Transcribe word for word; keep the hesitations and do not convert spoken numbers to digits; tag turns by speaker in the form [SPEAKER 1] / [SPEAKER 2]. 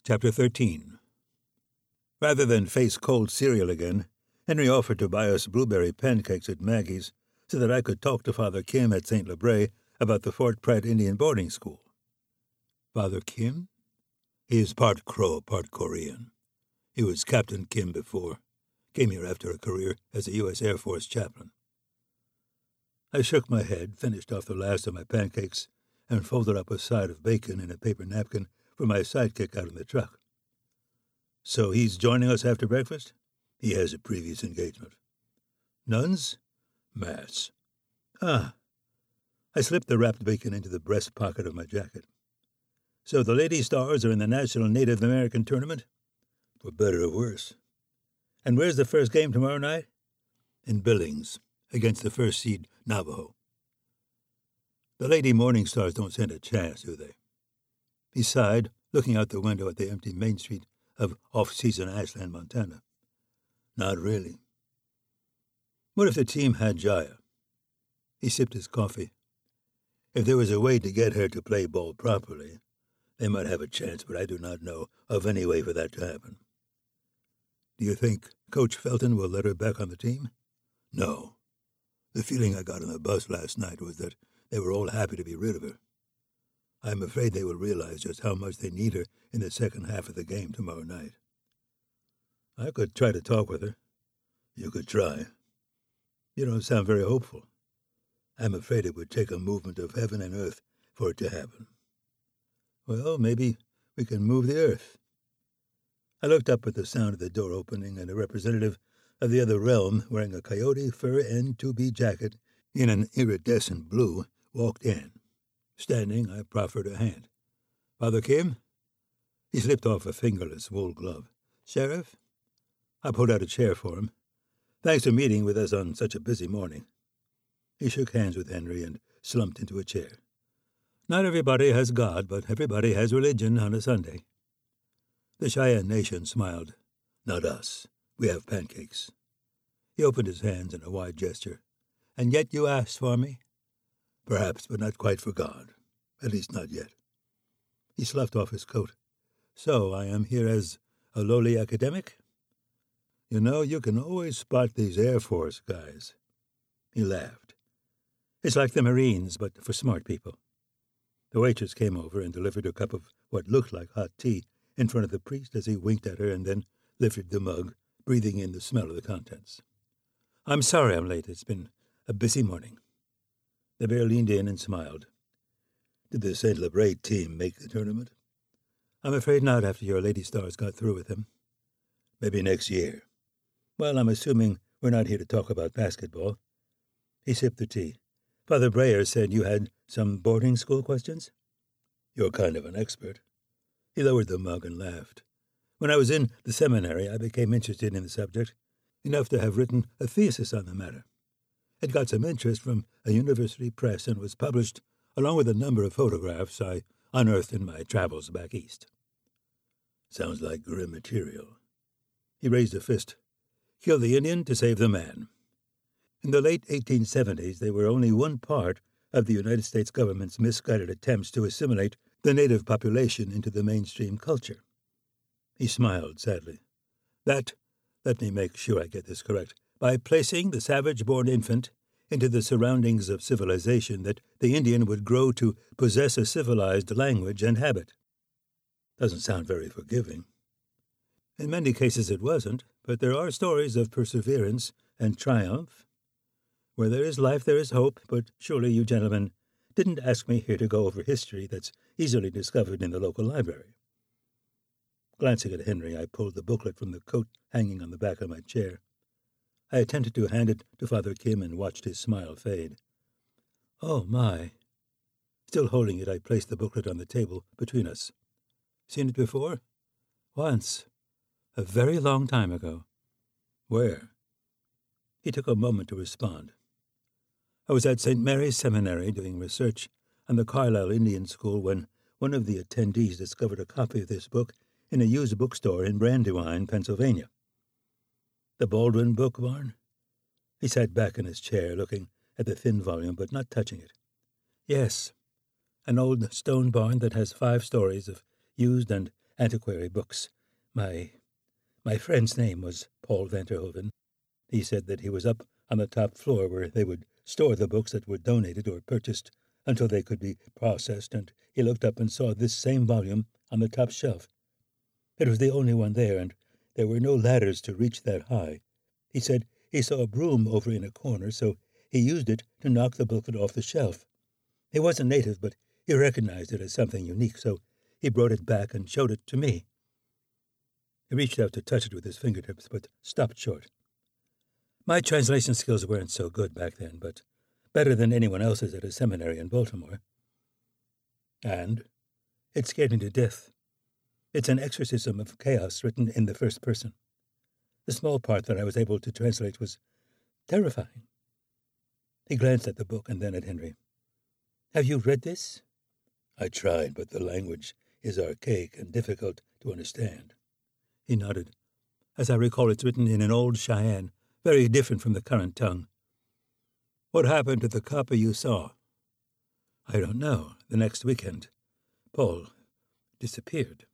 [SPEAKER 1] Chapter thirteen. Rather than face cold cereal again, Henry offered to buy us blueberry pancakes at Maggie's so that I could talk to Father Kim at Saint Labray about the Fort Pratt Indian Boarding School. Father Kim? He is part Crow, part Korean. He was Captain Kim before. Came here after a career as a U S Air Force chaplain. I shook my head, finished off the last of my pancakes, and folded up a side of bacon in a paper napkin for my sidekick out in the truck. So he's joining us after breakfast? He has a previous engagement. Nuns? Mass. Ah. I slipped the wrapped bacon into the breast pocket of my jacket. So the Lady Stars are in the National Native American Tournament? For better or worse. And where's the first game tomorrow night? In Billings, against the first seed Navajo. The Lady Morning Stars don't stand a chance, do they? He sighed, looking out the window at the empty Main Street of off-season Ashland, Montana. Not really. What if the team had Jaya? He sipped his coffee. If there was a way to get her to play ball properly, they might have a chance, but I do not know of any way for that to happen. Do you think Coach Felton will let her back on the team? No. The feeling I got on the bus last night was that they were all happy to be rid of her. I'm afraid they will realize just how much they need her in the second half of the game tomorrow night. I could try to talk with her. You could try. You don't sound very hopeful. I'm afraid it would take a movement of heaven and earth for it to happen. Well, maybe we can move the earth. I looked up at the sound of the door opening, and a representative of the other realm, wearing a coyote fur N two B jacket in an iridescent blue, walked in. Standing, I proffered a hand. Father Kim? He slipped off a fingerless wool glove. Sheriff? I pulled out a chair for him. Thanks for meeting with us on such a busy morning. He shook hands with Henry and slumped into a chair. Not everybody has God, but everybody has religion on a Sunday. The Cheyenne Nation smiled. Not us. We have pancakes. He opened his hands in a wide gesture. And yet you asked for me? Perhaps, but not quite for God. At least not yet. He sloughed off his coat. So I am here as a lowly academic? You know, you can always spot these Air Force guys. He laughed. It's like the Marines, but for smart people. The waitress came over and delivered a cup of what looked like hot tea in front of the priest as he winked at her and then lifted the mug, breathing in the smell of the contents. I'm sorry I'm late. It's been a busy morning. The bear leaned in and smiled. Did the Saint Labray team make the tournament? I'm afraid not after your Lady Stars got through with them. Maybe next year. Well, I'm assuming we're not here to talk about basketball. He sipped the tea. Father Breyer said you had some boarding school questions? You're kind of an expert. He lowered the mug and laughed. When I was in the seminary, I became interested in the subject, enough to have written a thesis on the matter. It got some interest from a university press and was published along with a number of photographs I unearthed in my travels back east. Sounds like grim material. He raised a fist. Kill the Indian to save the man. In the late eighteen seventies, they were only one part of the United States government's misguided attempts to assimilate the native population into the mainstream culture. He smiled sadly. That, let me make sure I get this correct, by placing the savage-born infant into the surroundings of civilization that the Indian would grow to possess a civilized language and habit. Doesn't sound very forgiving. In many cases it wasn't, but there are stories of perseverance and triumph. Where there is life, there is hope, but surely you gentlemen didn't ask me here to go over history that's easily discovered in the local library. Glancing at Henry, I pulled the booklet from the coat hanging on the back of my chair. I attempted to hand it to Father Kim and watched his smile fade. Oh, my. Still holding it, I placed the booklet on the table between us. Seen it before? Once. A very long time ago. Where? He took a moment to respond. I was at Saint Mary's Seminary doing research on the Carlisle Indian School when one of the attendees discovered a copy of this book in a used bookstore in Brandywine, Pennsylvania. The Baldwin Book Barn? He sat back in his chair, looking at the thin volume, but not touching it. Yes, an old stone barn that has five stories of used and antiquary books. My my friend's name was Paul Vanterhoven. He said that he was up on the top floor where they would store the books that were donated or purchased until they could be processed, and he looked up and saw this same volume on the top shelf. It was the only one there, and there were no ladders to reach that high. He said he saw a broom over in a corner, so he used it to knock the booklet off the shelf. He wasn't native, but he recognized it as something unique, so he brought it back and showed it to me. He reached out to touch it with his fingertips, but stopped short. My translation skills weren't so good back then, but better than anyone else's at a seminary in Baltimore. And it scared me to death. It's an exorcism of chaos written in the first person. The small part that I was able to translate was terrifying. He glanced at the book and then at Henry. Have you read this? I tried, but the language is archaic and difficult to understand. He nodded. As I recall, it's written in an old Cheyenne, very different from the current tongue. What happened to the copy you saw? I don't know. The next weekend, Paul disappeared.